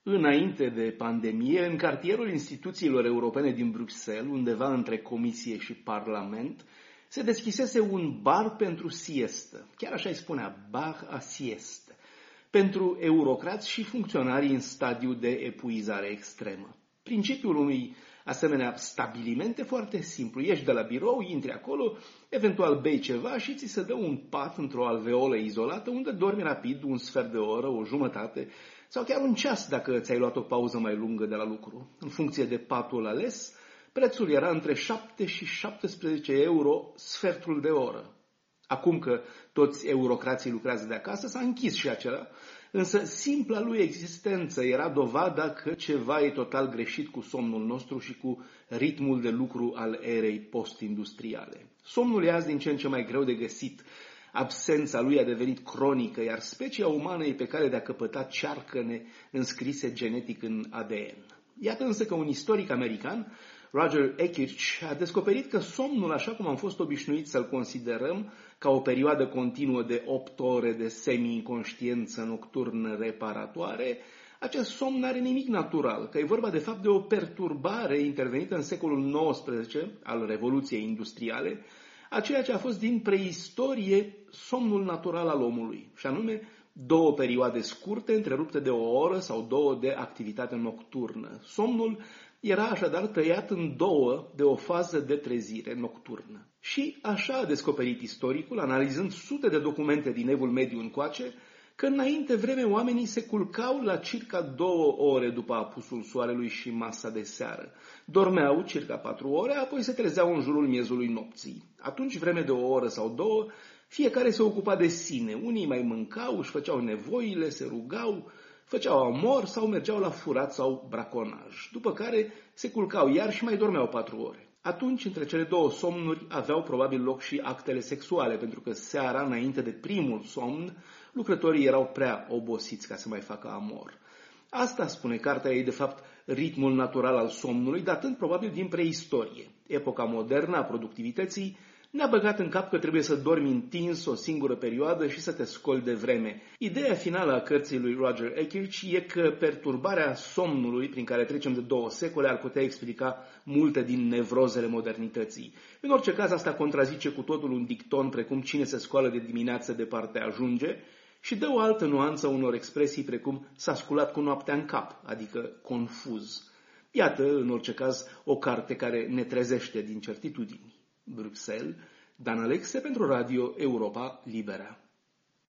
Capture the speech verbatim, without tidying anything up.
Înainte de pandemie, în cartierul instituțiilor europene din Bruxelles, undeva între Comisie și Parlament, se deschisese un bar pentru siestă. Chiar așa îi spunea, bar a siestă, pentru eurocrați și funcționarii în stadiu de epuizare extremă. Principiul unui asemenea stabiliment e foarte simplu. Ieși de la birou, intri acolo, eventual bei ceva și ți se dă un pat într-o alveolă izolată unde dormi rapid un sfert de oră, o jumătate sau chiar un ceas dacă ți-ai luat o pauză mai lungă de la lucru. În funcție de patul ales, prețul era între șapte și șaptesprezece euro sfertul de oră. Acum că toți eurocrații lucrează de acasă, s-a închis și acela, însă simpla lui existență era dovada că ceva e total greșit cu somnul nostru și cu ritmul de lucru al erei post-industriale. Somnul e azi din ce în ce mai greu de găsit, absența lui a devenit cronică, iar specia umană e pe cale de a căpăta cearcăne înscrise genetic în A D N. Iată însă că un istoric american, Roger Ekirch, a descoperit că somnul, așa cum am fost obișnuiți să-l considerăm, ca o perioadă continuă de opt ore de semi-inconștiență nocturnă reparatoare, acest somn n-are nimic natural, că e vorba de fapt de o perturbare intervenită în secolul nouăsprezece al Revoluției Industriale, a ceea ce a fost din preistorie somnul natural al omului, și anume două perioade scurte, întrerupte de o oră sau două de activitate nocturnă. Somnul era așadar tăiat în două de o fază de trezire nocturnă. Și așa a descoperit istoricul, analizând sute de documente din Evul Mediu încoace, că înainte vreme oamenii se culcau la circa două ore după apusul soarelui și masa de seară. Dormeau circa patru ore, apoi se trezeau în jurul miezului nopții. Atunci, vreme de o oră sau două, fiecare se ocupa de sine. Unii mai mâncau, își făceau nevoile, se rugau, făceau amor sau mergeau la furat sau braconaj. După care se culcau iar și mai dormeau patru ore. Atunci, între cele două somnuri, aveau probabil loc și actele sexuale, pentru că seara, înainte de primul somn, lucrătorii erau prea obosiți ca să mai facă amor. Asta, spune cartea ei, de fapt, ritmul natural al somnului, datând probabil din preistorie. Epoca modernă a productivității ne-a băgat în cap că trebuie să dormi întins o singură perioadă și să te scoli de vreme. Ideea finală a cărții lui Roger Ekirch e că perturbarea somnului prin care trecem de două secole ar putea explica multe din nevrozele modernității. În orice caz, asta contrazice cu totul un dicton precum cine se scoală de dimineață departe ajunge și dă o altă nuanță unor expresii precum s-a sculat cu noaptea în cap, adică confuz. Iată, în orice caz, o carte care ne trezește din certitudini. Bruxelles, Dan Alexe pentru Radio Europa Liberă.